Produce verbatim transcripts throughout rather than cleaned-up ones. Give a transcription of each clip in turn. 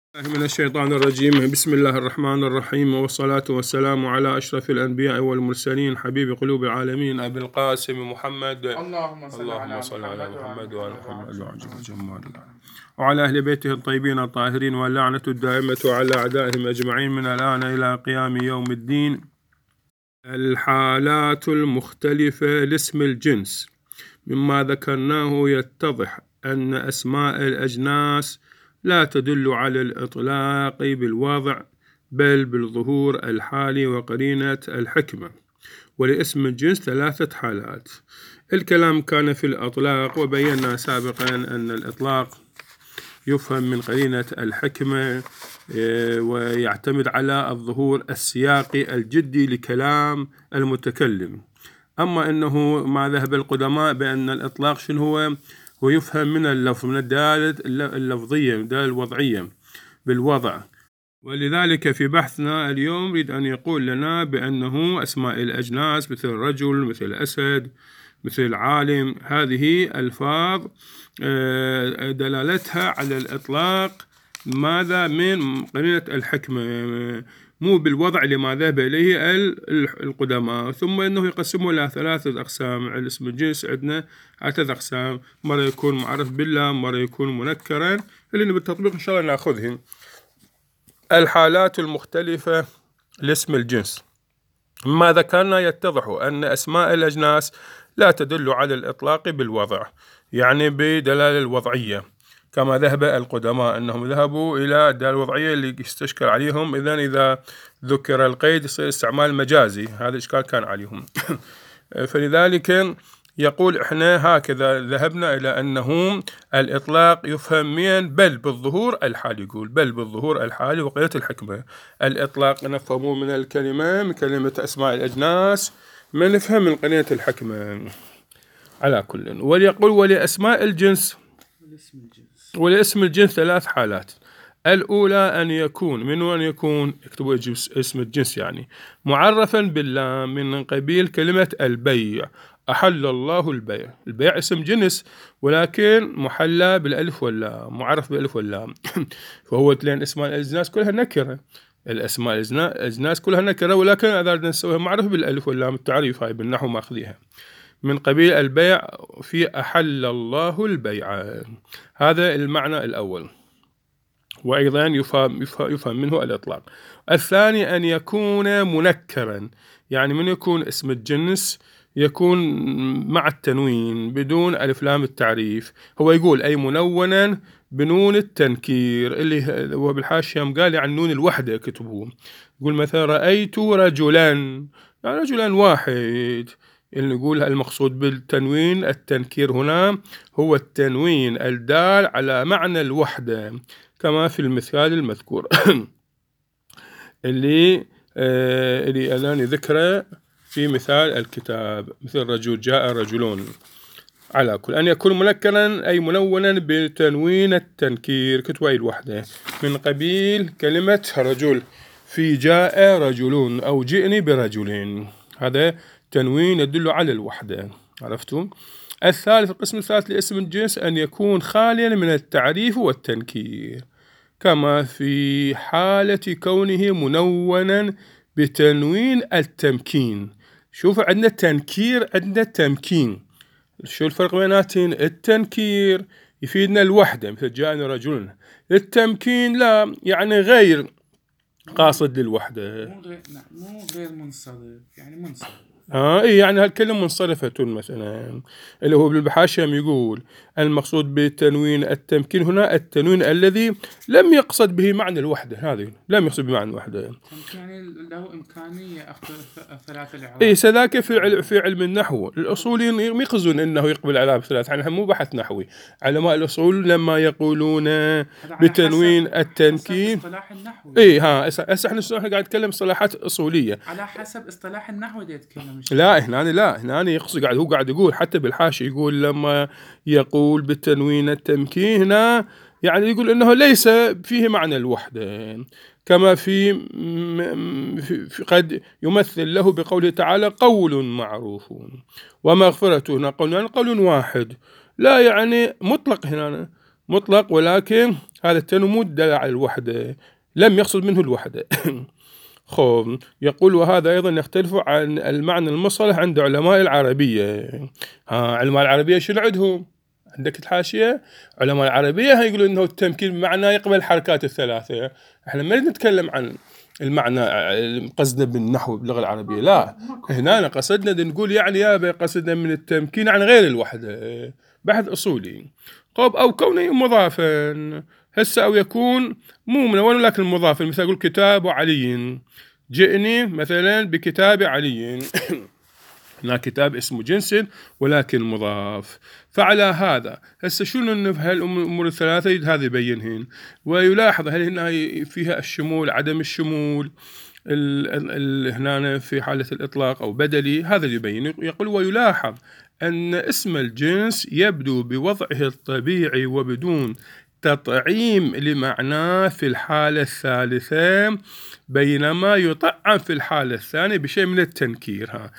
من الشيطان الرجيم. بسم الله الرحمن الرحيم، والصلاة والسلام على أشرف الأنبياء والمرسلين، حبيب قلوب العالمين، أبي القاسم محمد. اللهم صل اللهم على صل على محمد محمد وعلى وعلى محمد محمد وعلى أهل بيته الطيبين الطاهرين، واللعنة الدائمة على أعدائهم أجمعين من الآن إلى قيام يوم الدين. الحالات المختلفة لاسم الجنس. مما ذكرناه يتضح أن أسماء الأجناس لا تدل على الإطلاق بالوضع، بل بالظهور الحالي وقرينة الحكمة. ولاسم الجنس ثلاثة حالات. الكلام كان في الإطلاق، وبينا سابقا أن الإطلاق يفهم من قرينة الحكمة ويعتمد على الظهور السياقي الجدي لكلام المتكلم. أما أنه ما ذهب القدماء بأن الإطلاق شنو هو؟ هو يفهم من اللفظ، من الدالة اللفظية، من الدالة الوضعية بالوضع. ولذلك في بحثنا اليوم يريد أن يقول لنا بأنه أسماء الأجناس مثل رجل، مثل أسد، مثل عالم، هذه ألفاظ دلالتها على الإطلاق ماذا؟ من قرينة الحكمة، مو بالوضع لما ذهب إليه القدماء. ثم أنه يقسمه إلى ثلاثة أقسام. الاسم الجنس عندنا ثلاثة أقسام، مرة يكون معرف بالله، مرة يكون منكرا، اللي بالتطبيق إن شاء الله نأخذهم. الحالات المختلفة لاسم الجنس. ما ذكرنا يتضح أن أسماء الأجناس لا تدل على الإطلاق بالوضع، يعني بدلالة الوضعية، كما ذهب القدماء أنهم ذهبوا إلى الدالة الوضعية اللي يستشكل عليهم. إذن إذا ذكر القيد يصير استعمال مجازي، هذا الإشكال كان عليهم. فلذلك يقول إحنا هكذا ذهبنا إلى أنه الإطلاق يفهم من بل بالظهور الحالي. يقول بل بالظهور الحالي وقرينة الحكمة. الإطلاق نفهمه من الكلمة، من كلمة أسماء الأجناس، ما نفهم من قرينة الحكمة على كل. وليقول ولأسماء الجنس ولاسم الجنس ثلاث حالات. الأولى أن يكون من وأن يكون يكتبوا اسم الجنس يعني معرفا باللام من قبيل كلمة البيع. أحل الله البيع. البيع اسم جنس ولكن محلى بالألف واللام، معرف بالألف واللام. فهو لأن أسماء الأجناس كلها نكرة، الأسماء الأجناس كلها نكرة، ولكن إذا نسويها معرف بالألف واللام التعريف، هاي بالنحو ماخذيها من قبيل البيع في أحل الله البيع. هذا المعنى الأول، وأيضا يفهم, يفهم منه الإطلاق. الثاني أن يكون منكرا، يعني من يكون اسم الجنس يكون مع التنوين بدون ألف لام التعريف. هو يقول أي منونا بنون التنكير، اللي هو بالحاشية قال يعني نون الوحدة كتبوه. يقول مثلا رأيت رجلا، يعني رجلا واحد. اللي نقول المقصود بالتنوين التنكير هنا هو التنوين الدال على معنى الوحدة، كما في المثال المذكور اللي آه اللي الآن ذكره في مثال الكتاب، مثل رجل جاء رجلون. على كل أن يكون منكرا أي منونا بتنوين التنكير كتوي الوحدة من قبيل كلمة رجل في جاء رجلون أو جئني برجلين، هذا تنوين يدل على الوحدة. عرفتم؟ الثالث القسم الثالث لاسم الجنس أن يكون خاليا من التعريف والتنكير، كما في حالة كونه منونا بتنوين التمكين. شوف عندنا تنكير، عندنا تمكين. شو الفرق بيناتهم؟ التنكير يفيدنا الوحدة مثل جاءنا رجل، التمكين لا، يعني غير قاصد للوحدة، مو غير مو غير منصرف، يعني منصرف. آه إيه يعني هالكلمة منصرفة مثلا، اللي هو بالحاشية يقول المقصود بالتنوين التمكين هنا التنوين الذي لم يقصد به معنى الوحدة، هذه لم يقصد بمعنى الوحدة، يعني له إمكانية أخذ ثلاثة الإعراب. إيه سذاك في علم في علم النحو الأصوليين يقصدون إنه يقبل على ثلاثة، يعني مو بحث نحوي. علماء الأصول لما يقولون بتنوين التمكين، اصطلاح النحو. إيه ها هسه إحنا قاعد نتكلم اصطلاحات أصولية على حسب اصطلاح النحو اللي يتكلم. لا هنا لا هنا يقصد قاعد هو قاعد يقول حتى بالحاشية يقول لما يقول بالتنوين التمكين هنا يعني يقول إنه ليس فيه معنى الوحدة، كما في, في قد يمثل له بقوله تعالى قول معروف ومغفرة. هنا قول يعني قول واحد، لا يعني مطلق، هنا مطلق، ولكن هذا التنوين دل على الوحدة، لم يقصد منه الوحدة. خب يقول وهذا أيضا يختلف عن المعنى المصطلح عند علماء العربية. ها علماء العربية شنو عندهم؟ عندك الحاشية علماء العربية هيقولوا إنه التمكين بمعنى يقبل الحركات الثلاثة. إحنا ما نتكلم عن المعنى قصدنا بالنحو باللغة العربية، لا هنا قصدنا نقول يعني يا قصدنا من التمكين عن غير الوحدة، بحث أصولي. طب أو كونه مضافا هسه أو يكون مو من أول لكن مضافا، مثل أقول كتاب علي، جئني مثلا بكتاب علي. هنا كتاب اسمه جنس ولكن مضاف. فعلى هذا هسه شنو هالأمور الثلاثة هذه يبينهن، ويلاحظ هل هنا فيها الشمول عدم الشمول ال ال هنا في حالة الإطلاق أو بدلي، هذا اللي يبين. يقول ويلاحظ أن اسم الجنس يبدو بوضعه الطبيعي وبدون تطعيم لمعناه في الحالة الثالثة، بينما يطعم في الحالة الثانية بشيء من التنكير. ها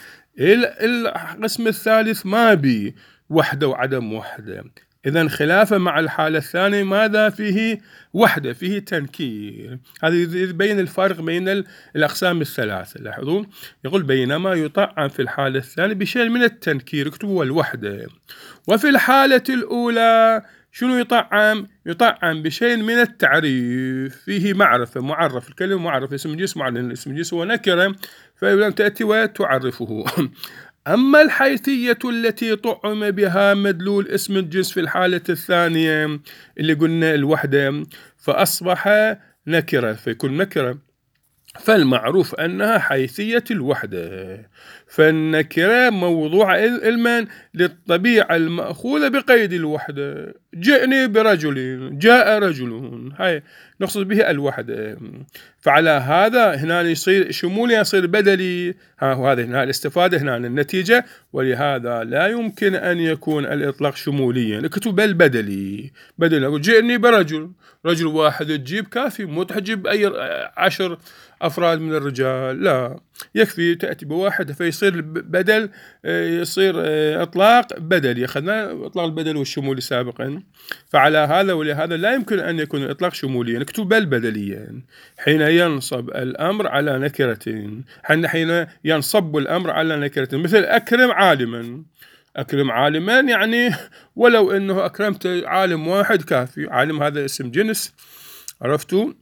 القسم الثالث ما بي وحدة وعدم وحدة، إذن خلافه مع الحالة الثانية ماذا فيه وحدة، فيه تنكير. هذا يبين الفارق بين الأقسام الثلاثة. لاحظوا يقول بينما يطعم في الحالة الثانية بشيء من التنكير، اكتبوا الوحدة. وفي الحالة الأولى شنو يطعم؟ يطعم بشيء من التعريف، فيه معرفة، معرف، الكلمة معرف، اسم جنس معلن، اسم جنس هو نكرة فلم تأتي وتعرفه. أما الحيثية التي طعم بها مدلول اسم الجنس في الحالة الثانية اللي قلنا الوحدة فأصبح نكرة، فيكون نكرة، فالمعروف أنها حيثية الوحدة. فالنكرة موضوع علما للطبيعة المأخوذة بقيد الوحدة. جئني برجل، جاء رجل، هاي نقصد به الوحدة. فعلى هذا هنا يصير شمولي، يصير بدلي. ها وهذا هنا الاستفادة، هنا النتيجة. ولهذا لا يمكن أن يكون الإطلاق شموليا، اكتب البدلي. بدل أقول جئني برجل، رجل واحد تجيب كافي، مو تجيب أي عشر أفراد من الرجال، لا يكفي تأتي بواحد فيصير بدل، يصير إطلاق بدلي. أخذنا إطلاق البدل والشمول سابقا. فعلى هذا ولهذا لا يمكن أن يكون الإطلاق شموليا، نكتب البدليا حين ينصب الأمر على نكرة، حين ينصب الأمر على نكرة، مثل أكرم عالما. أكرم عالما يعني ولو أنه أكرمت عالم واحد كافي، عالم هذا اسم جنس، عرفتوا.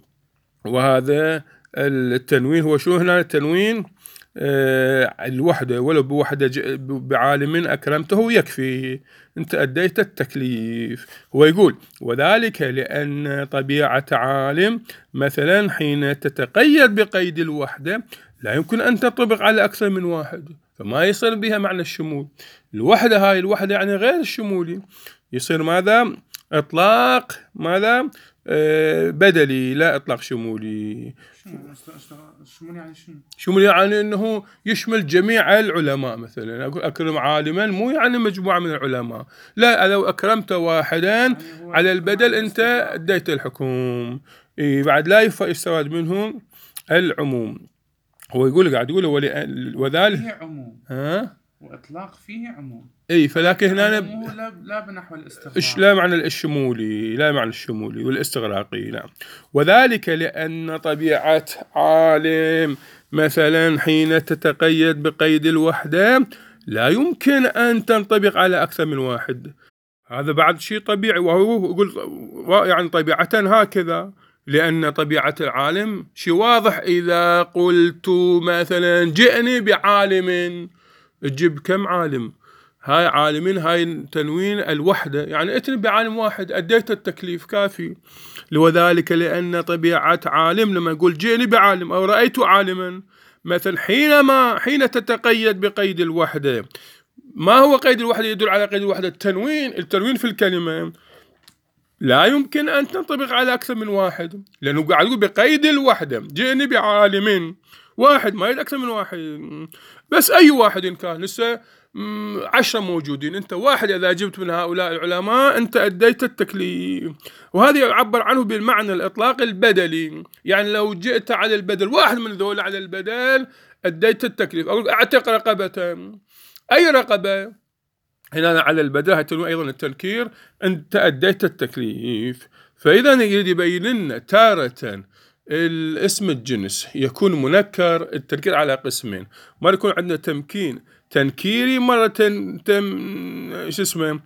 وهذا التنوين هو شو هنا التنوين؟ آه الوحدة، ولو بوحدة بعالم أكرمته يكفي، أنت أديت التكليف. هو يقول وذلك لأن طبيعة عالم مثلا حين تتقيد بقيد الوحدة لا يمكن أن تطبق على أكثر من واحد، فما يصير بها معنى الشمول. الوحدة هاي الوحدة يعني غير الشمولي، يصير ماذا؟ إطلاق ماذا؟ آه بدلي، لا إطلاق شمولي. شمولي يعني شنو؟ شمولي يعني أنه يشمل جميع العلماء. مثلا أقول أكرم عالما مو يعني مجموعة من العلماء، لا لو أكرمت واحدا يعني على البدل أنت أديت الحكم. إيه بعد لا يستفاد منهم العموم. هو يقول قاعد يقول وذلك فيه عموم، ها وإطلاق فيه عموم. اي فلكن هنا لا لا بنحو الاستغراق، ايش لا معنى الشمولي، لا معنى الشمولي والاستغراقي. نعم. وذلك لأن طبيعة عالم مثلا حين تتقيد بقيد الوحدة لا يمكن أن تنطبق على أكثر من واحد. هذا بعد شيء طبيعي، وهو يقول يعني طبيعة هكذا، لأن طبيعة العالم شيء واضح. إذا قلت مثلا جئني بعالم، تجيب كم عالم؟ هاي عالمين، هاي تنوين الوحدة، يعني اتني بعالم واحد أديت التكليف كافي. وذلك لأن طبيعة عالم لما يقول جئني بعالم أو رأيت عالما مثلا، حينما حين تتقيد بقيد الوحدة، ما هو قيد الوحدة يدل على قيد الوحدة؟ التنوين، التنوين في الكلمة لا يمكن أن تنطبق على أكثر من واحد، لأنه قاعد يقول بقيد الوحدة جئني بعالم واحد، ما يد أكثر من واحد، بس أي واحد إن كان. لسه عشرة موجودين، أنت واحد إذا جبت من هؤلاء العلماء أنت أديت التكليف. وهذا يعبر عنه بالمعنى الإطلاق البدلي، يعني لو جئت على البدل واحد من ذول على البدل أديت التكليف. أقول أعتق رقبة، أي رقبة؟ هنا على البداهة تنوي أيضا التنكير، أنت أديت التكليف. فإذا يريد يبين لنا تارة الاسم الجنس يكون منكر، التنكير على قسمين، مرة يكون عندنا تمكين تنكيري، مرة تم شو اسمه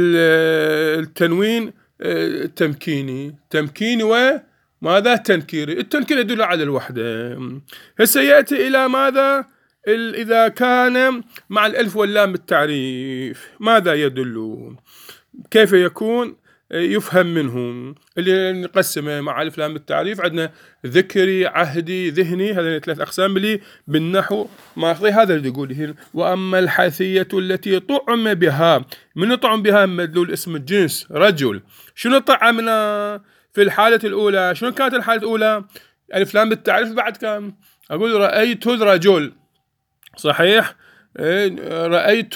التنوين تمكيني تمكيني وماذا تنكيري. التنكير يدل على الوحدة. هسه يأتي إلى ماذا إذا كان مع الألف واللام التعريف ماذا يدل، كيف يكون يفهم منهم اللي نقسمه مع ألف لام التعريف. عندنا ذكري عهدي ذهني، هذين ثلاث أقسام اللي بالنحو ماخذي. هذا اللي يقول هنا وأما الحثية التي طعم بها، من طعم بها مدلول اسم الجنس رجل. شنو طعمنا في الحالة الأولى؟ شنو كانت الحالة الأولى؟ ألف لام التعريف بعد كم أقول رأيت الرجل، صحيح، رأيت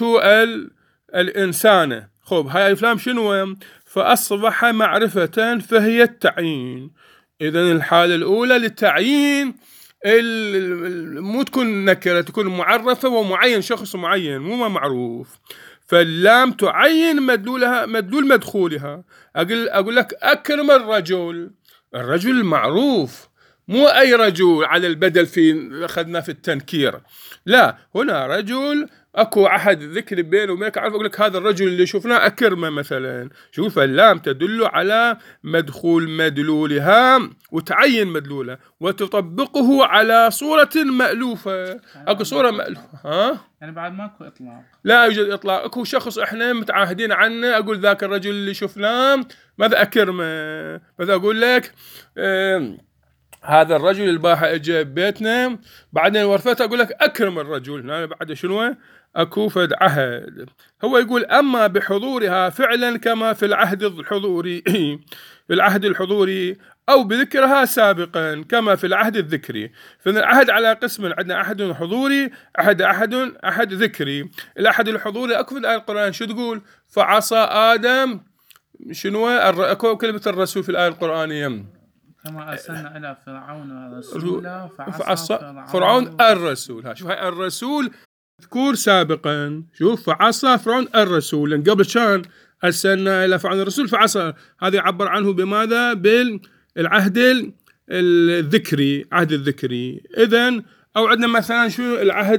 الإنسان. خب هاي ألف لام شنو؟ فأصبح معرفة فهي التعيين. إذن الحالة الأولى للتعيين مو تكون نكرة، تكون معرفة ومعين، شخص معين مو ما معروف. فاللام تعين مدلولها مدلول مدخولها. أقول أقول لك أكرم الرجل، الرجل المعروف، مو أي رجل على البدل في أخذنا في التنكير، لا، هنا رجل أكو عهد ذكر بينه وبينك، أعرف أقول لك هذا الرجل اللي شفناه أكرمه مثلا. شوف اللام تدل على مدخول مدلولها وتعين مدلوله وتطبقه على صورة مألوفة. أكو صورة مألوفة، ها؟ يعني بعد ماكو إطلاق، لا يوجد إطلاق. أكو شخص إحنا متعاهدين عنه، أقول ذاك الرجل اللي شفناه ماذا أكرمه، ماذا أقول لك اه هذا الرجل الباحة اجى بيتنا، بعدين ورفت أقول لك أكرم الرجل. أنا بعد شنو أكو فد عهد. هو يقول أما بحضورها فعلا كما في العهد الحضوري في العهد الحضوري أو بذكرها سابقا كما في العهد الذكري. فإن العهد على قسم، عندنا عهد حضوري، عهد أحد أحد ذكري. العهد الحضوري أكو في الآية القرآن شو تقول؟ فعصى آدم شنو أكو كلمة الرسول في الآية القرآنية كما أرسلنا إلى فرعون رسولا فعصى فرعون الرسول. ها شوف هاي الرسول مذكور سابقا. شوف فعصى فرعون الرسول، لأن قبل كان أرسلنا إلى فرعون الرسول فعصى، هذا يعبر عنه بماذا؟ بالعهد الذكري، عهد الذكري. إذن أو عندنا مثلا شو العهد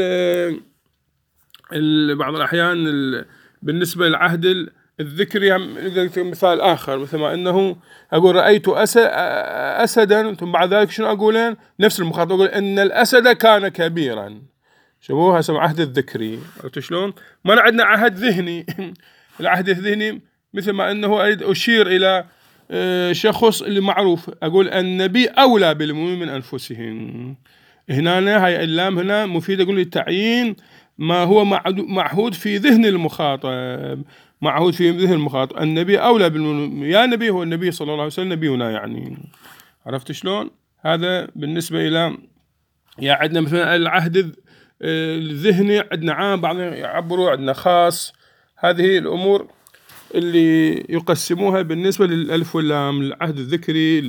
بعض الأحيان بالنسبة للعهد الذكري مثال آخر، مثل ما أنه أقول رأيت أسدا، ثم بعد ذلك شنو أقولين؟ نفس المخاطب أقول إن الأسد كان كبيرا. شبوها اسمه عهد الذكري. عرفت شلون؟ ما عندنا عهد ذهني. العهد الذهني مثل ما أنه أريد أشير إلى شخص اللي معروف، أقول النبي أولى بالمؤمنين من أنفسهم. هنا هاي اللام هنا مفيدة، أقول للتعيين ما هو معهود في ذهن المخاطب، معهود في ذهن المخاطب. النبي أولى بالمؤمنين، يا نبي هو النبي صلى الله عليه وسلم نبينا يعني. عرفت شلون؟ هذا بالنسبة إلى يا عندنا مثلا العهد الذهني، عندنا عام، بعضهم يعبروا عندنا خاص. هذه الأمور اللي يقسموها بالنسبة للألف واللام، العهد الذكري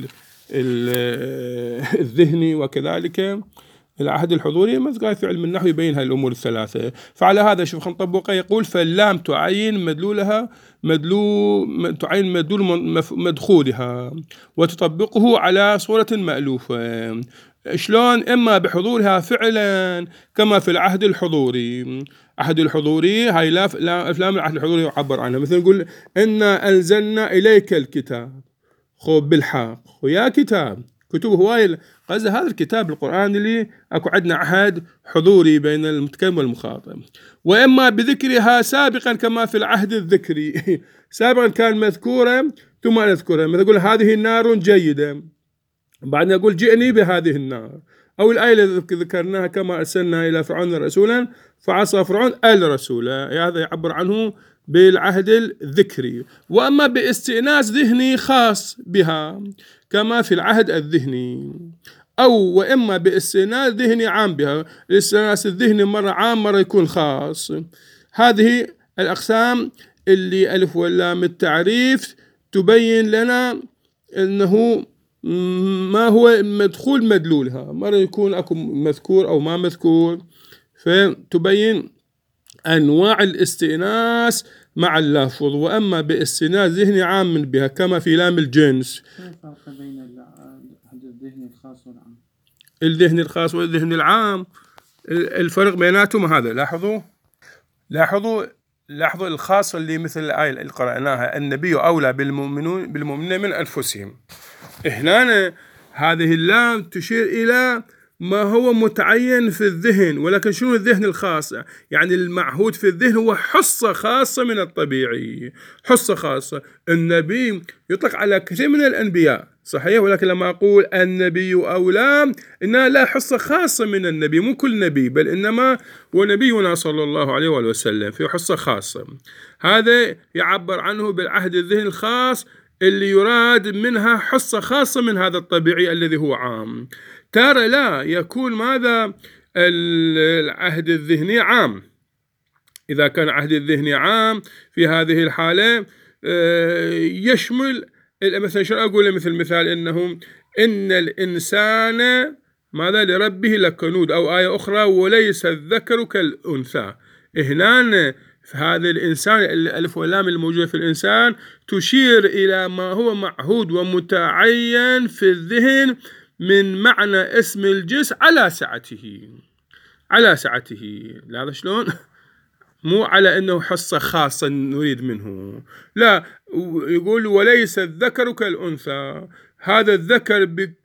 الذهني وكذلك العهد الحضوري. مذكور في علم النحو يبين هاي الأمور الثلاثة. فعلى هذا شوف خلينا نطبقه. يقول فاللام تعين مدلولها مدلول تعين مدلول مدخولها وتطبقه على صورة مألوفة. شلون؟ إما بحضورها فعلا كما في العهد الحضوري. عهد الحضوري هاي لا أفلام العهد الحضوري يعبر عنها، مثل نقول إنا أنزلنا إليك الكتاب، خب بالحق ويا كتاب كتب هواي قصد هذا الكتاب القرآن اللي أكو عندنا عهد حضوري بين المتكلم والمخاطب. وإما بذكرها سابقا كما في العهد الذكري. سابقا كان مذكورا ثم نذكرها، مثل نقول هذه النار جيدة، بعدين أقول جئني بهذه النار. أو الآية اللي ذكرناها كما أرسلنا إلى فرعون رسولا فعصى فرعون الرسول، هذا يعبر عنه بالعهد الذكري. وأما باستئناس ذهني خاص بها كما في العهد الذهني، أو وإما باستئناس ذهني عام بها. الاستئناس الذهني مرة عام مرة يكون خاص. هذه الأقسام اللي ألف واللام التعريف تبين لنا أنه ما هو مدخول مدلولها، مرة يكون أكو مذكور أو ما مذكور، فتبين أنواع الاستئناس مع اللفظ. وأما باستئناس ذهني عام بها كما في لام الجنس. شو الفرق بين العهد الذهني الخاص والعام؟ الذهني الخاص والذهني العام الفرق بيناتهم هذا. لاحظوا لاحظوا لاحظوا الخاص اللي مثل الآية اللي قرأناها النبي أولى بالمؤمنون بالمؤمنين من أنفسهم. هنا هذه اللام تشير إلى ما هو متعين في الذهن، ولكن شنو الذهن الخاص؟ يعني المعهود في الذهن هو حصة خاصة من الطبيعي، حصة خاصة. النبي يطلق على كثير من الأنبياء صحيح، ولكن لما أقول النبي أولى إنها لا حصة خاصة من النبي، مو كل نبي، بل إنما هو نبينا صلى الله عليه وآله وسلم في حصة خاصة. هذا يعبر عنه بالعهد الذهني الخاص اللي يراد منها حصة خاصة من هذا الطبيعي الذي هو عام. ترى لا يكون ماذا العهد الذهني عام. إذا كان عهد الذهني عام في هذه الحالة يشمل مثلا شو أقول مثل مثال إنه إن الإنسان ماذا لربه لكنود، أو آية أخرى وليس الذكر كالأنثى. هنا هذا الإنسان الألف واللام الموجودة في الإنسان تشير إلى ما هو معهود ومتعين في الذهن من معنى اسم الجنس على سعته، على سعته. لا شلون؟ مو على أنه حصة خاصة نريد منه، لا، يقول وليس الذكر كالأنثى. هذا الذكر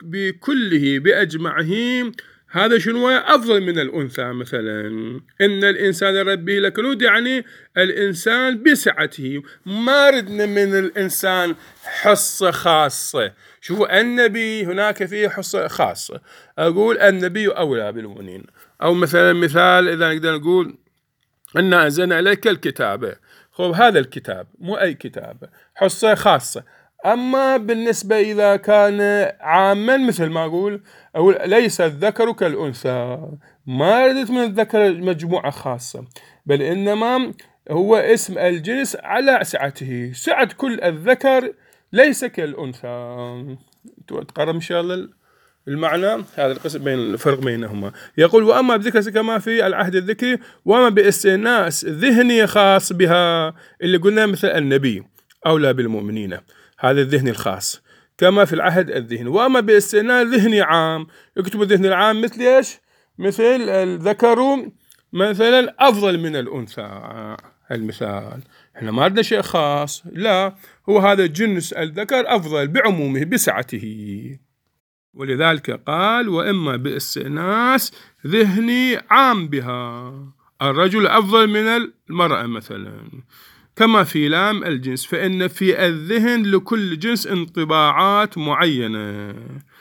بكله بأجمعه هذا شنو أفضل من الأنثى. مثلا إن الإنسان ربه لكنود، يعني الإنسان بسعته، ما ردنا من الإنسان حصة خاصة. شوفوا النبي هناك فيه حصة خاصة، أقول النبي أولى بالمؤمنين. أو مثلا مثال إذا نقدر نقول إن أنزلنا إليك الكتاب، خب هذا الكتاب مو أي كتاب، حصة خاصة. أما بالنسبة إذا كان عاما مثل ما أقول أقول ليس الذكر كالأنثى، ما ردت من الذكر مجموعة خاصة، بل إنما هو اسم الجنس على سعته. سعة كل الذكر ليس كالأنثى. تقرب إن شاء الله المعنى هذا القسم بين الفرق بينهما. يقول وأما بذكر كما في العهد الذكري، وأما باستئناس ذهني خاص بها اللي قلنا مثل النبي أولى بالمؤمنين، هذا الذهني الخاص كما في العهد الذهني. وأما باستئناس ذهني عام، يكتب الذهن العام مثل إيش؟ مثل الذكر مثلا أفضل من الأنثى. المثال احنا ما عندنا شيء خاص، لا، هو هذا جنس الذكر أفضل بعمومه بسعته. ولذلك قال وإما باستئناس ذهني عام بها، الرجل أفضل من المرأة مثلا، كما في لام الجنس، فإن في الذهن لكل جنس انطباعات معينة.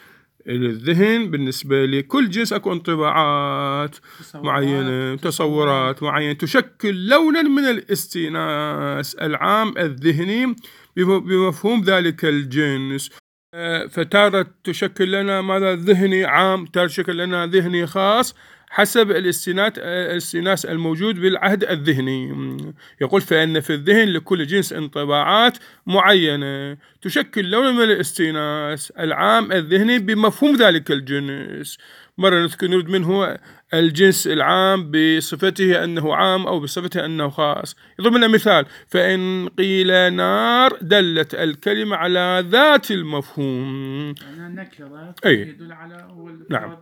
الذهن بالنسبة لكل جنس أكو انطباعات معينة، تصورات معينة تشكل لونا من الاستئناس العام الذهني بمفهوم ذلك الجنس. فتارة تشكل لنا ماذا ذهني عام، تارة تشكل لنا ذهني خاص حسب الاستئناس الموجود بالعهد الذهني. يقول فإن في الذهن لكل جنس انطباعات معينة تشكل لونا من الاستئناس العام الذهني بمفهوم ذلك الجنس. مرة نريد منه الجنس العام بصفته أنه عام أو بصفته أنه خاص. يضرب لنا مثال فإن قيل نار دلت الكلمة على ذات المفهوم. يعني نكرة يدل على نعم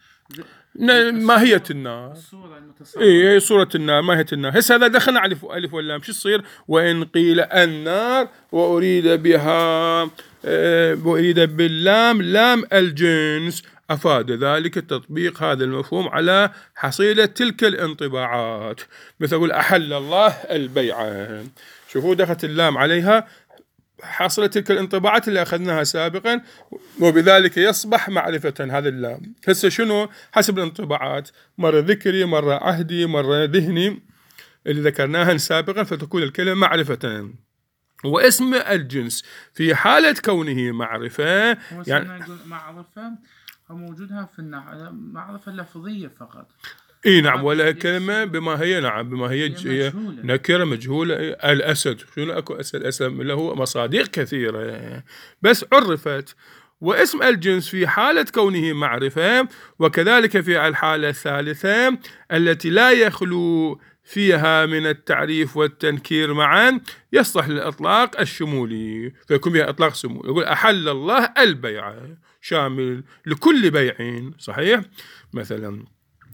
ماهية النار، الصورة المتصورة. إيه صورة النار، ماهية النار. هسه هذا دخلنا على ألف واللام، شو يصير؟ وإن قيل النار وأريد بها وأريد باللام لام الجنس، أفاد ذلك التطبيق هذا المفهوم على حصيلة تلك الانطباعات. مثل أقول أحل الله البيعة، شوفوا دخلت اللام عليها حصلت تلك الانطباعات اللي أخذناها سابقا، وبذلك يصبح معرفة هذا اللام. هسه شنو حسب الانطباعات؟ مرة ذكري، مرة عهدي، مرة ذهني اللي ذكرناها سابقا، فتكون الكلمة معرفة. واسم الجنس في حالة كونه معرفة، يعني معرفة موجودها في النحو معرفة لفظية فقط. اي نعم، ولا كلمة بما هي نعم بما هي, هي نكرة مجهولة. الأسد، شنو أكو أسد؟ أسد له مصادق كثيرة بس عرفت. واسم الجنس في حالة كونه معرفة، وكذلك في الحالة الثالثة التي لا يخلو فيها من التعريف والتنكير معا يصلح للإطلاق الشمولي، فيكون فيها إطلاق شمولي. يقول أحل الله البيع، شامل لكل بيع، صحيح مثلا.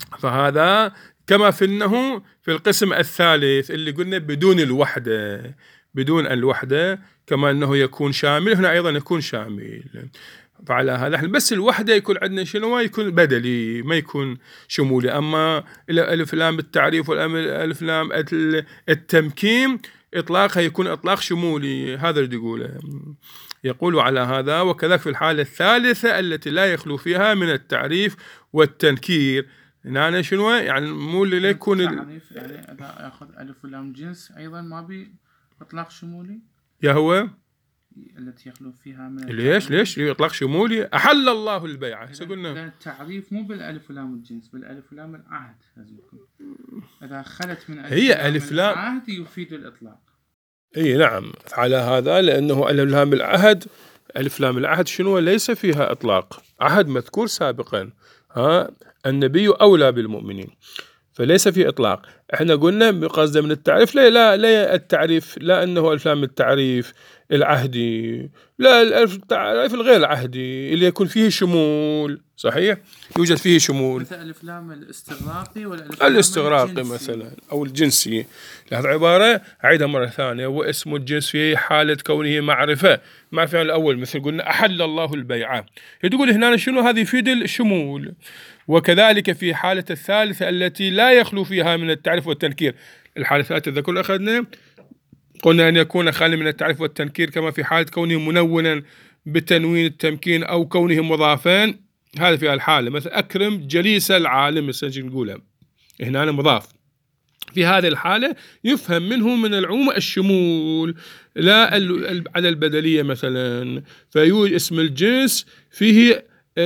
فهذا كما في أنه في القسم الثالث اللي قلنا بدون الوحدة، بدون الوحدة كما أنه يكون شامل، هنا أيضا يكون شامل. فعلى هذا احنا بس الوحدة يكون عندنا شنو؟ يكون بدلي، ما يكون شمولي. أما الألف لام التعريف والألف لام التمكين إطلاقها يكون إطلاق شمولي، هذا اللي يقوله. يقول على هذا وكذلك في الحالة الثالثة التي لا يخلو فيها من التعريف والتنكير. هنا شنو يعني؟ مو اللي يكون التعريف يعني إذا يأخذ ألف ولام جنس أيضا ما بي إطلاق شمولي، يا هو التي يخلو فيها من ليش ليش إطلاق شمولي؟ أحل الله البيع قلنا. التعريف مو بالألف ولام الجنس، بالألف ولام العهد لازم يكون. إذا خلت من ألف هي ألف لام العهد يفيد الإطلاق. اي نعم، على هذا لأنه ألف لام العهد، ألف لام العهد شنو؟ ليس فيها إطلاق، عهد مذكور سابقا، ها النبي أولى بالمؤمنين، فليس في إطلاق. احنا قلنا بقصد من التعريف لا لا لا التعريف لا أنه ألف لام التعريف العهدي، لا الألف التعريف الغير العهدي اللي يكون فيه شمول، صحيح يوجد فيه شمول، مثل ألف لام الاستغراقي والألف الاستغراقي مثلا أو الجنسي. هذه عبارة أعيدها مرة ثانية، واسم الجنس في حالة كونه معرفة، معرفة الأول مثل قلنا أحل الله البيع، تقول هنا شنو؟ هذه يفيد الشمول. وكذلك في حالة الثالثة التي لا يخلو فيها من التعريف والتنكير. الحالة الثالثة ذكر أخذنا قلنا أن يكون خالي من التعريف والتنكير كما في حالة كونه منونا بتنوين التمكين أو كونه مضافا، هذا في الحالة مثل أكرم جليس العالم مثلا نقولها هنا أنا مضاف. في هذه الحالة يفهم منه من العموم الشمول لا على البدلية مثلا، فيوجد اسم الجنس فيه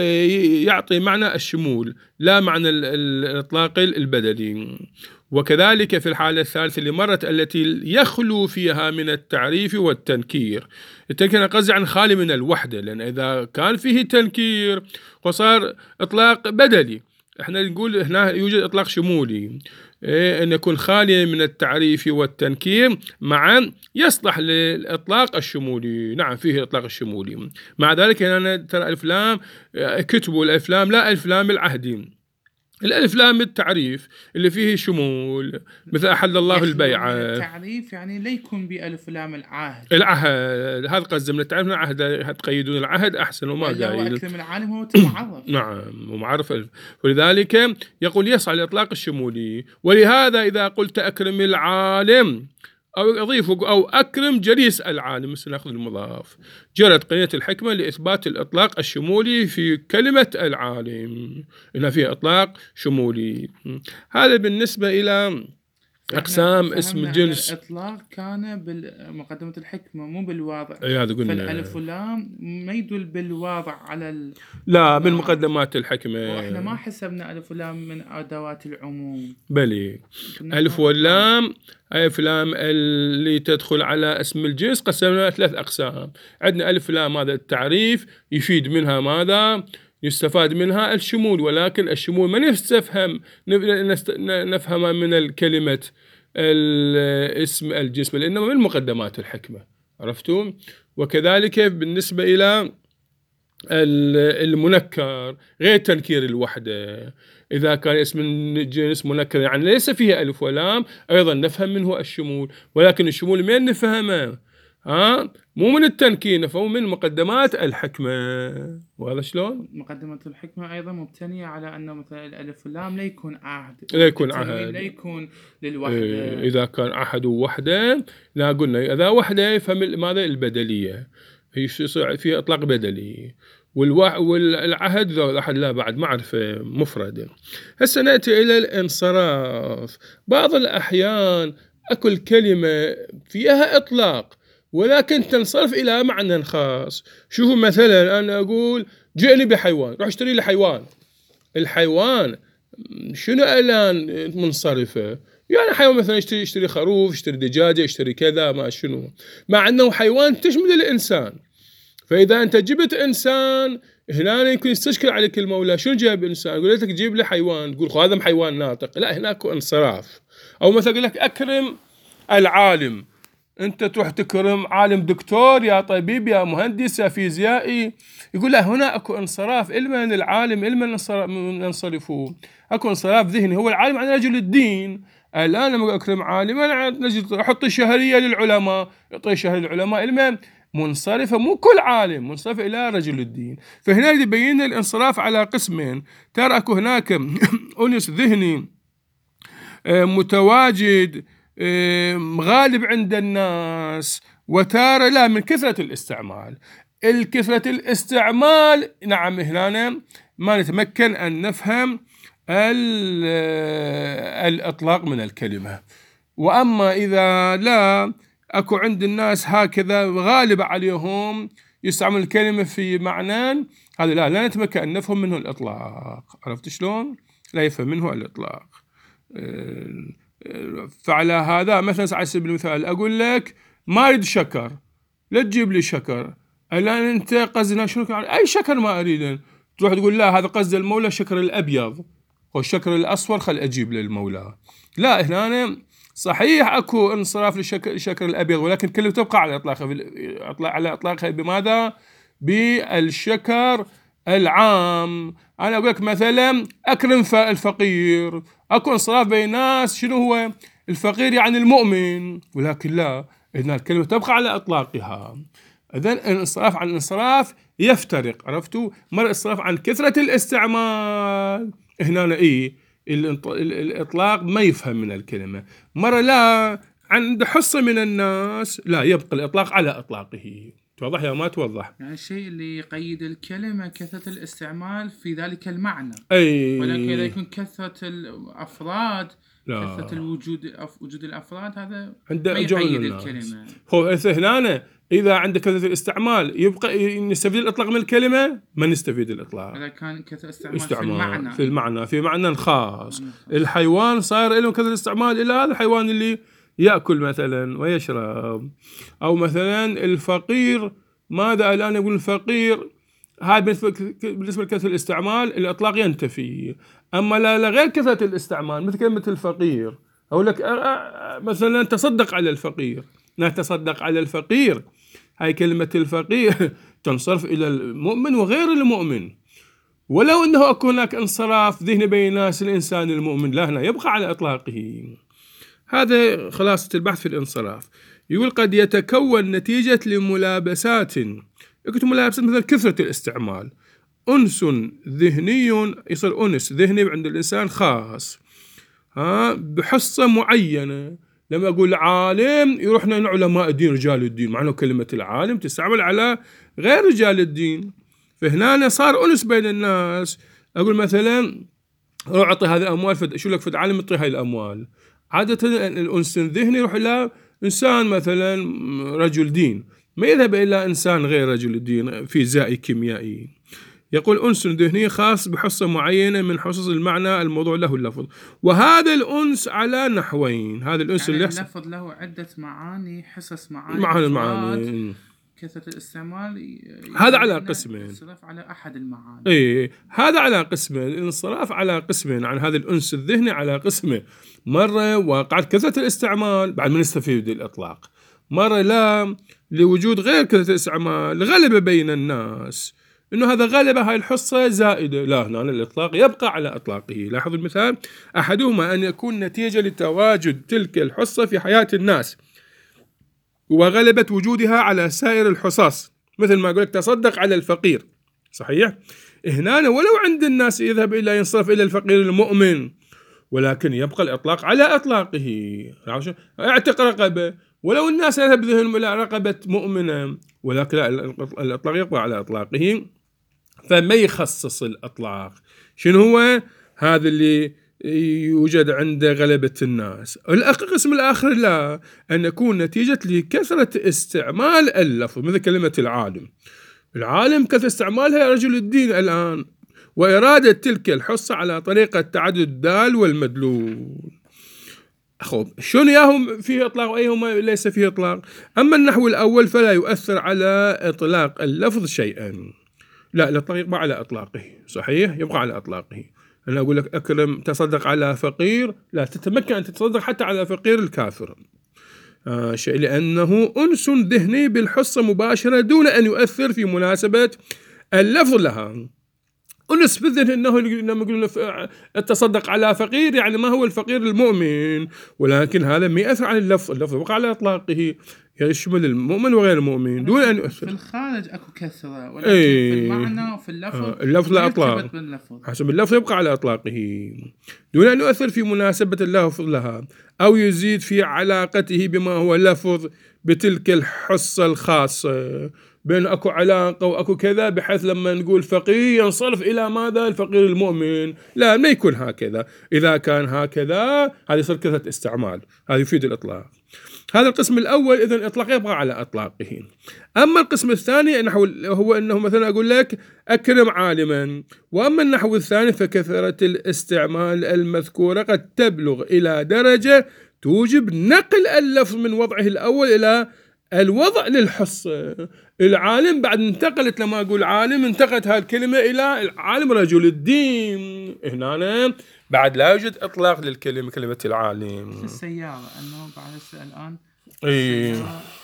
يعطي معنى الشمول لا معنى الإطلاق البدلي. وكذلك في الحالة الثالثة اللي مرت التي يخلو فيها من التعريف والتنكير. التنكير قصدي عن خالي من الوحدة، لأن إذا كان فيه تنكير وصار إطلاق بدلي احنا نقول هنا يوجد إطلاق شمولي، إيه أن يكون خالي من التعريف والتنكير معا يصلح للإطلاق الشمولي. نعم فيه الإطلاق الشمولي. مع ذلك هنا ترى ألف لام كتبوا الألف لام لا ألف لام العهدين، الألف لام التعريف اللي فيه شمول مثل أحل الله البيع. التعريف يعني لا يكون بألف لام العهد، العهد هذا قصد من التعريف، من العهد تقيدون العهد أحسن وما قايل. أكرم العالم هو معرف. نعم ومعرف، ولذلك يقول يسعى لإطلاق الشمولي. ولهذا إذا قلت أكرم العالم أو أضيف أو أكرم جليس العالم مثل نأخذ المضاف، جرت قرينة الحكمة لإثبات الإطلاق الشمولي في كلمة العالم، إنها فيها إطلاق شمولي. هذا بالنسبة إلى أقسام اسم الجنس. الإطلاق كان بمقدمة الحكمة مو بالواضع، هذا قلنا فالألف واللام ما يدل بالواضع على ال... لا من مقدمات الحكمة، وإحنا ما حسبنا ألف واللام من أدوات العموم. بلي ألف واللام ألف لام اللي تدخل على اسم الجنس قسمنا ثلاث أقسام. عندنا ألف لام هذا التعريف يفيد منها ماذا؟ يستفاد منها الشمول، ولكن الشمول ما نستفهم نفهمها من الكلمة الاسم الجنس، لأنه من مقدمات الحكمة، عرفتم؟ وكذلك بالنسبة إلى المنكر غير تنكير الوحدة، إذا كان اسم الجنس منكر يعني ليس فيه ألف ولام أيضا نفهم منه الشمول، ولكن الشمول من نفهمه؟ ها مو من التنكير، نفهم من مقدمات الحكمة. وهذا شلون؟ مقدمات الحكمة أيضا مبتنية على أنه مثلا الألف واللام لا يكون عهد، لا يكون عهد، لا يكون للوحدة. إيه إذا كان عهد ووحدة لا قلنا إذا وحدة يفهم ماذا؟ البدلية، هي فيها إطلاق بدلي، والوح والعهد ذو الأحد لا بعد معرفة مفردة. هسه نأتي إلى الانصراف. بعض الأحيان أكل كلمة فيها إطلاق ولكن تنصرف إلى معنى خاص. شوفوا مثلا أنا أقول جئني بحيوان، روح اشتري لي حيوان. الحيوان شنو الآن منصرفة؟ يعني حيوان مثلا يشتري يشتري خروف، يشتري دجاجة، يشتري كذا ما شنو، مع أنه حيوان تشمل الإنسان. فإذا أنت جبت إنسان هنا يمكن يستشكل عليك المولى، شو جاب إنسان؟ يقول لك جيب لي حيوان، تقول هذا حيوان ناطق، لا هناك انصراف. أو مثلا يقول لك أكرم العالم، أنت تروح تكرم عالم دكتور يا طبيب يا مهندس يا فيزيائي، يقول لا هنا أكو انصراف، إلما العالم إلما ينصرفوا، أكو انصراف ذهني. هو العالم عن رجل الدين. الآن لما أكرم عالم أنا أحط الشهرية للعلماء، يعطي شهر للعلماء، إلما منصرفة، مو كل عالم منصرف إلى رجل الدين. فهنا يبين الانصراف على قسمين، ترى أكو هناك أنس ذهني متواجد غالب عند الناس، وتارة لا من كثرة الاستعمال. الكثرة الاستعمال نعم هنا ما نتمكن أن نفهم الإطلاق من الكلمة. وأما إذا لا أكو عند الناس هكذا غالب عليهم يستعمل الكلمة في معنى، هذا لا لا نتمكن أن نفهم منه الإطلاق. عرفت شلون؟ لا يفهم منه الإطلاق. فعلى هذا مثلا على سبيل المثال أقول لك ما أريد شكر، لا تجيب لي شكر. الآن أنت قصدنا شكر، أي شكر ما أريد، تروح تقول لا هذا قصد المولى شكر الأبيض والشكر الأصفر خل أجيب للمولى. لا هنا صحيح أكو انصراف للشكر الأبيض، ولكن كله تبقى على إطلاقها، على إطلاقها بماذا؟ بالشكر العام. أنا أقول لك مثلا أكرم الفقير، أكو انصراف بين الناس، شنو هو الفقير يعني المؤمن، ولكن لا إذن الكلمة تبقى على إطلاقها. إذن الانصراف عن الانصراف يفترق، عرفتوا؟ مرة الانصراف عن كثرة الاستعمال هنا إيه الإطلاق ما يفهم من الكلمة، مرة لا عند حصة من الناس لا يبقى الإطلاق على إطلاقه. توضح يا ما توضح؟ يعني الشيء اللي يقيد الكلمة كثرة الاستعمال في ذلك المعنى، أي. ولكن إذا يكون كثرة الأفراد لا. كثرة الوجود وجود الأفراد هذا عند ما يقيد الكلمة. هو هنا إذا عندك كثرة الاستعمال يبقى نستفيد الإطلاق من الكلمة، ما نستفيد الإطلاق. إذا كان كثرة الاستعمال في المعنى في المعنى في معنى خاص. الحيوان صار له كثرة الاستعمال إلى هذا الحيوان اللي يأكل مثلا ويشرب. أو مثلا الفقير، ماذا الآن يقول الفقير، هذا بالنسبة لكثرة الاستعمال الإطلاق ينتفي. أما لا غير كثرة الاستعمال مثل كلمة الفقير، أقول لك مثلا تصدق على الفقير، نتصدق على الفقير، هاي كلمة الفقير تنصرف إلى المؤمن وغير المؤمن، ولو أنه أكون هناك انصراف ذهني بين الناس الإنسان المؤمن لا هنا يبقى على إطلاقه. هذا خلاصة البحث في الانصراف. يقول قد يتكون نتيجة لملابسات، يكتب ملابسات مثل كثرة الاستعمال، أنس ذهني، يصير أنس ذهني عند الإنسان خاص ها بحصة معينة. لما أقول عالم يروحنا إن علماء الدين رجال الدين، معنى كلمة العالم تستعمل على غير رجال الدين. فهنا صار أنس بين الناس. أقول مثلا أعطي هذه الأموال فد... شو لك فد عالم يعطي هاي الأموال، عادة الأنس الذهني يروح إلى إنسان مثلا رجل دين، ما يذهب إلى إنسان غير رجل الدين فيزيائي كيميائي. يقول أنس ذهني خاص بحصة معينة من حصص المعنى الموضوع له اللفظ، وهذا الأنس على نحوين. هذا الأنس يعني اللي اللفظ له عدة معاني، حصص معاني، معاني المعاني، كثرة الاستعمال هذا على قسمين، الانصراف على أحد المعاني. إيه هذا على قسمين، الانصراف على قسمين عن هذا الأنس الذهني على قسمه. مرة وقعت كثرة الاستعمال بعد ما نستفيد الإطلاق، مرة لا لوجود غير كثرة الاستعمال غلبة بين الناس، إنه هذا غلبة هاي الحصة زائدة، لا هنا الإطلاق يبقى على إطلاقه. لاحظوا المثال، أحدهما أن يكون نتيجة لتواجد تلك الحصة في حياة الناس وغلبة وجودها على سائر الحصص، مثل ما قلت تصدق على الفقير، صحيح هنا ولو عند الناس يذهب إلى ينصرف إلى الفقير المؤمن، ولكن يبقى الإطلاق على إطلاقه. اعتق رقبة، ولو الناس يذهب ذهنهم إلى رقبة مؤمنة، ولكن الإطلاق يبقى على إطلاقه. فما يخصص الإطلاق شنو هو هذا اللي يوجد عند غلبة الناس. القسم الآخر لا، أن يكون نتيجة لكثرة استعمال اللفظ، مثل كلمة العالم، العالم كثرة استعمالها رجل الدين الآن، وإرادة تلك الحصة على طريقة تعدد الدال والمدلول. خب شنو ياهم فيه إطلاق وأيهما ليس فيه إطلاق؟ أما النحو الأول فلا يؤثر على إطلاق اللفظ شيئا، لا الإطلاق يبقى على إطلاقه، صحيح يبقى على إطلاقه. أنا أقول لك أكرم تصدق على فقير، لا تتمكن أن تتصدق حتى على فقير الكافر، آه شيء لأنه أنس ذهني بالحصة مباشرة دون أن يؤثر في مناسبة اللفظ لها. أنس في الذهن أنه لما يقولون التصدق على فقير يعني ما هو الفقير المؤمن، ولكن هذا ما يأثر على اللفظ، اللفظ وقع على إطلاقه يشمل المؤمن وغير المؤمن دون أن يؤثر. في الخارج أكو كثرة، ولكن ايه في المعنى وفي اللفظ آه اللفظ لا إطلاق، حسب اللفظ يبقى على إطلاقه دون أن يؤثر في مناسبة اللفظ لها أو يزيد في علاقته بما هو لفظ بتلك الحصة الخاصة، بين أكو علاقة وأكو كذا بحيث لما نقول فقير ينصرف إلى ماذا؟ الفقير المؤمن، لا ما يكون هكذا. إذا كان هكذا هذه يصير كثرة استعمال، هذا يفيد الإطلاق. هذا القسم الأول إذن الإطلاق يبقى على إطلاقه. أما القسم الثاني نحو هو أنه مثلا أقول لك أكرم عالما، وأما النحو الثاني فكثرة الاستعمال المذكورة قد تبلغ إلى درجة توجب نقل اللفظ من وضعه الأول إلى الوضع للحصة. العالم بعد انتقلت، لما أقول عالم انتقلت هذه الكلمة إلى العالم رجل الدين، هنا بعد لا يوجد إطلاق للكلمة كلمة العالم. في السيارة أنه بعد الآن إيه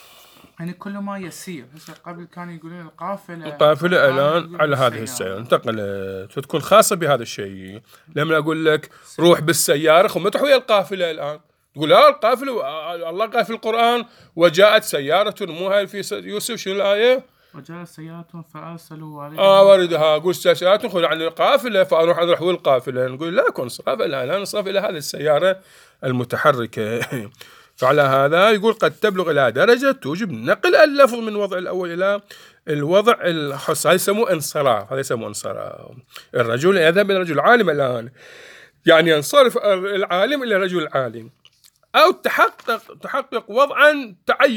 يعني كل ما يسير، هسه قبل كانوا يقولون القافلة القافلة الآن على هذه السيارة انتقلت وتكون خاصة بهذا الشيء. لما أقول لك روح بالسيارة خو ما تروح ويا القافلة الآن، تقول لا القافلة الله قال في القرآن وجاءت سيارة مو هاي في يوسف شنو الآية؟ وجاءت سيارة فأرسلوا واردها آه واردها، قول سيارة خذ عن القافلة فأروح أروح والقافلة، نقول لا كن صرف لا لا نصرف إلى هذه السيارة المتحركة. فعلى هذا يقول قد تبلغ إلى درجة توجب نقل اللفظ من وضع الأول إلى الوضع الخاص، هذا يسموه انصراف، هذا يسموه انصراف. الرجل يذهب إلى رجل عالم الآن، يعني ينصرف العالم إلى رجل عالم، أو تحقق تحقق وضعا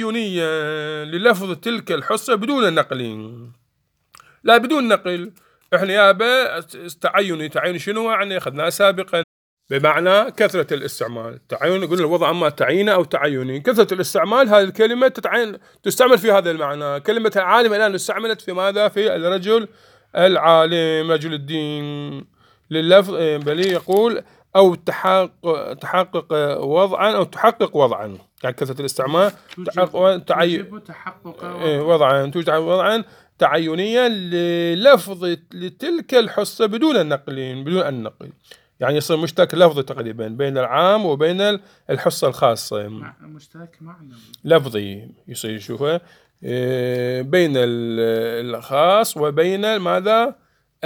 تعينيا للفظ تلك الحصة بدون النقل، لا بدون نقل. إحنا يابا تعيني، تعين شنو يعني أخذناه سابقا بمعنى كثرة الاستعمال. تعين يقول الوضع أما تعيين أو تعيني، كثرة الاستعمال هذه الكلمة تتعين تستعمل في هذا المعنى. كلمة العالم الآن استعملت في ماذا؟ في الرجل العالم رجل الدين لللفظ، بل يقول أو تحقق تحقق وضعا أو تحقق وضعا، يعني كثرة الاستعمال تحقق تعين وضعا توجد وضعا تعينيا للفظ لتلك الحصة بدون النقل، بدون النقل يعني يصير مشترك لفظي تقريبا بين العام وبين الحصة الخاصة، مشترك معنوي لفظي يصير شوفه بين الخاص وبين ماذا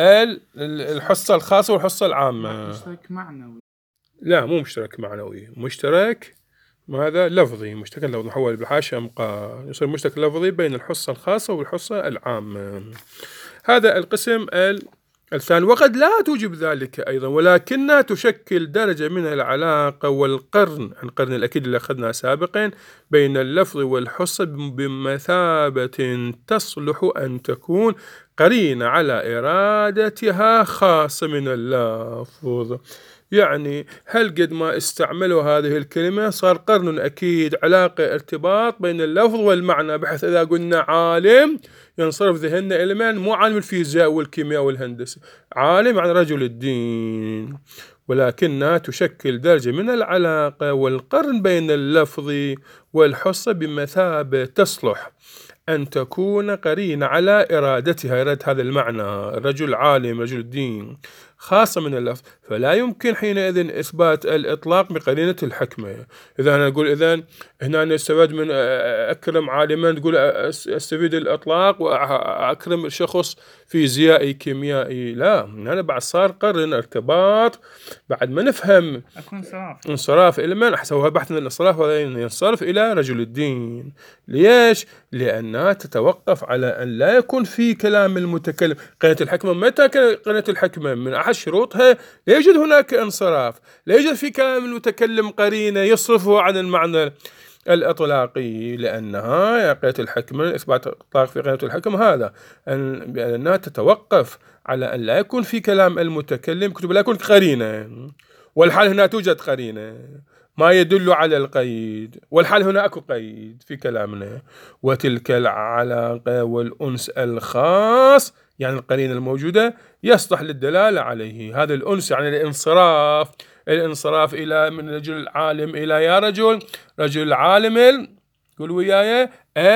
الحصة الخاصة والحصة العامة. مشترك معنوي، لا مو مشترك معنوي، مشترك ماذا لفظي، مشترك لفظي محول بالحاشية أمقا، يصير مشترك لفظي بين الحصة الخاصة والحصة العامة. هذا القسم الثاني. وقد لا توجب ذلك أيضا، ولكنها تشكل درجة من العلاقة والقرن، عن قرن الأكيد اللي أخذنا سابقا، بين اللفظ والحصة بمثابة تصلح أن تكون قرينة على إرادتها خاصة من اللفظ. يعني هل قد ما استعملوا هذه الكلمة صار قرن أكيد، علاقة ارتباط بين اللفظ والمعنى، بحيث إذا قلنا عالم ينصرف ذهننا إلى من؟ مو عالم الفيزياء والكيمياء والهندسة، عالم عن رجل الدين، ولكنها تشكل درجة من العلاقة والقرن بين اللفظ والحصة بمثابة تصلح أن تكون قرينة على إرادتها، إرادة هذا المعنى الرجل عالم رجل الدين خاصة من اللفظ، فلا يمكن حينئذ إثبات الإطلاق بقرينة الحكمة. إذا أنا أقول إذن هنا نستفاد من أكرم عالما، تقول أستفيد الإطلاق وأكرم شخص فيزيائي كيميائي، لا هنا بعد صار قرن ارتباط بعد ما نفهم انصراف انصراف إلى من أحسوها بحث من الانصراف ينصرف إلى رجل الدين. ليش؟ لأنها تتوقف على أن لا يكون في كلام المتكلم. قرينة الحكمة متى قرينة الحكمة؟ من أحد شروطها لا يوجد هناك انصراف، لا يوجد في كلام المتكلم قرينة يصرفه عن المعنى الإطلاقي، لأنها قرينة الحكمة إثبات إطلاق في قرينة الحكمة هذا أن بأنها تتوقف على أن لا يكون في كلام المتكلم كتب لا يكون قرينة، والحال هنا توجد قرينة ما يدل على القيد، والحال هنا أكو قيد في كلامنا. وتلك العلاقة والأنس الخاص يعني القرينة الموجودة يصلح للدلالة عليه. هذا الأنس يعني الانصراف، الانصراف إلى من رجل عالم إلى يا رجل رجل العالم، قول وياي،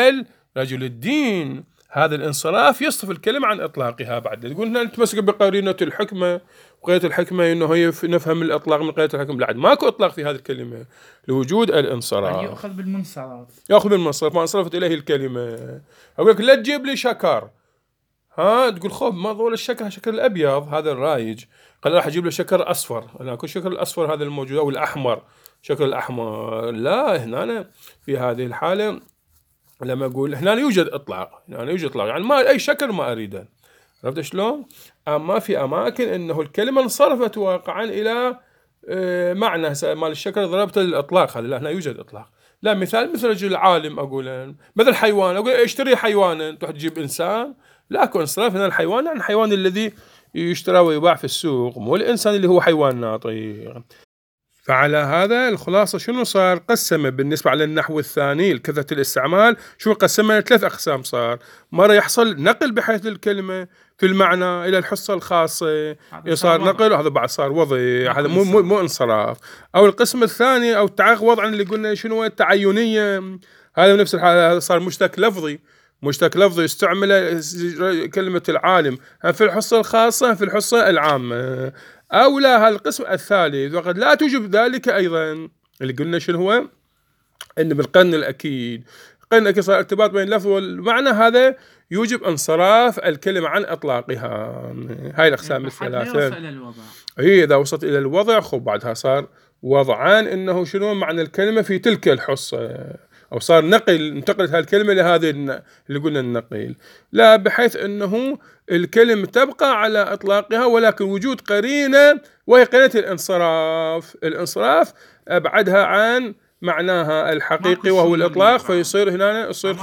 رجل الدين. هذا الانصراف يصف الكلمة عن إطلاقها. بعد تقول هنا نتمسك بقرينة الحكمة، وقرينة الحكمة إنه هي نفهم الإطلاق من قرينة الحكمة. بعد ماكو إطلاق في هذه الكلمة لوجود الانصراف. يعني يأخذ بالمنصرف، يأخذ بالمنصرف، ما انصرفت إليه الكلمة. أقول لك لا تجيب لي شكر، ها تقول خوف ما ظل الشكر شكر الأبيض هذا الرايج، قال راح أجيب له شكر أصفر. أنا أكو شكر الأصفر هذا الموجود أو الأحمر، شكر الأحمر. لا هنا في هذه الحالة لما أقول هنا يوجد إطلاق، هنا يوجد إطلاق يعني ما أي شكل ما أريده. عرفت شلون؟ أما في أماكن إنه الكلمة انصرفت واقعا إلى معنى مال الشكل ضربت الإطلاق، هذا لا هنا يوجد إطلاق. لا مثال مثل رجل عالم أقول، مثل حيوان أقول اشتري حيوانا تروح تجيب إنسان، لا أكو انصراف. هنا الحيوان يعني الحيوان الذي يشترى ويباع في السوق، مو الإنسان اللي هو حيوان ناطق. فعلى هذا الخلاصة شنو صار؟ قسمه بالنسبة على النحو الثاني لكثرة الاستعمال، شو قسمه ثلاث أقسام. صار مرة يحصل نقل بحيث الكلمة في المعنى إلى الحصة الخاصة، صار نقل، وهذا بعد صار وضع، هذا مو مو مو انصراف. أو القسم الثاني أو التعاق وضعا اللي قلنا شنو التعينية، هذا نفس الحالة، هذا صار مشتق لفظي. مشتق لفظي استعمل كلمة العالم في الحصة الخاصة في الحصة العامة. أو لا القسم الثالث وقد لا توجب ذلك أيضا، اللي قلنا شنو هو؟ إن بالقرن الأكيد، القرن الأكيد صار ارتباط بين اللفظ والمعنى، هذا يوجب انصراف الكلمة عن إطلاقها. هاي الأقسام الثلاثة. إيه إذا وصلت إلى الوضع خب بعدها صار وضعان إنه شنو معنى الكلمة في تلك الحصة، أو صار نقل، انتقلت هالكلمة لهذه اللي قلنا النقيل، لا بحيث أنه الكلمة تبقى على إطلاقها ولكن وجود قرينة وهي قرينة الانصراف. الانصراف أبعدها عن معناها الحقيقي وهو الإطلاق، فيصير هنا يصير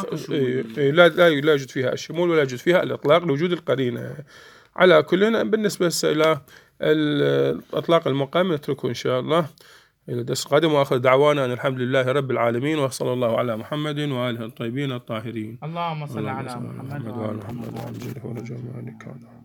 لا لا لا يوجد فيها الشمول ولا يوجد فيها الإطلاق لوجود القرينة. على كلنا بالنسبة إلى الإطلاق المقام نتركه إن شاء الله إلى الدرس القادم، وآخر دعوانا أن الحمد لله رب العالمين، وصلى الله على محمد وآله الطيبين الطاهرين. اللهم صل على محمد وآل محمد وآل محمد وعلى آله وصحبه.